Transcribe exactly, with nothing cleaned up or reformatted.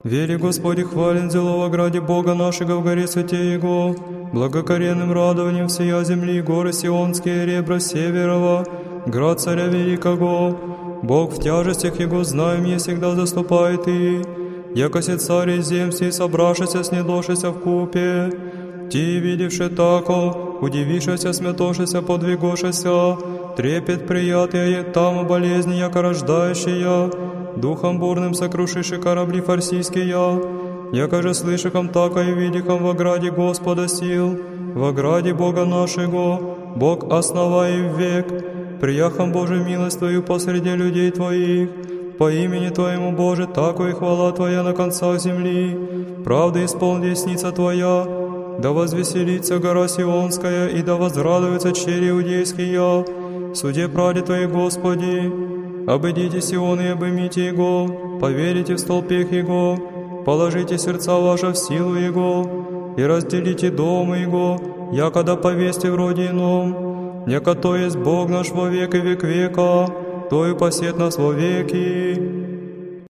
Вели Господи, хвален зело во граде Бога нашего в горе святей Его, благокоренным радованием всея земли, горы Сионские, ребра северова, град царя великого. Бог в тяжестях Его знаем, не всегда заступает и, якося царь земский, собравшися с недошися в купе, ти, видевши тако, удивившися, смятошися, подвигошися, трепет приятия, там болезни, яко рождающая, духом бурным сокрушиши корабли фарсийские, яко же слышахом, тако и видихом в ограде Господа сил, в ограде Бога нашего, Бог основа и век, прияхом Божию милость Твою посреди людей Твоих, по имени Твоему, Боже, тако и хвала Твоя на концах земли, правда исполни десница Твоя, да возвеселится гора Сионская, и да возрадуются чери иудейские, в суде правде Твоей, Господи. Обойдите Сион и обымите Его, поверите в столпех Его, положите сердца ваши в силу Его, и разделите дом Его, якода повесьте в роде ином, яко то есть Бог наш во век и век века, то и посет нас во веки.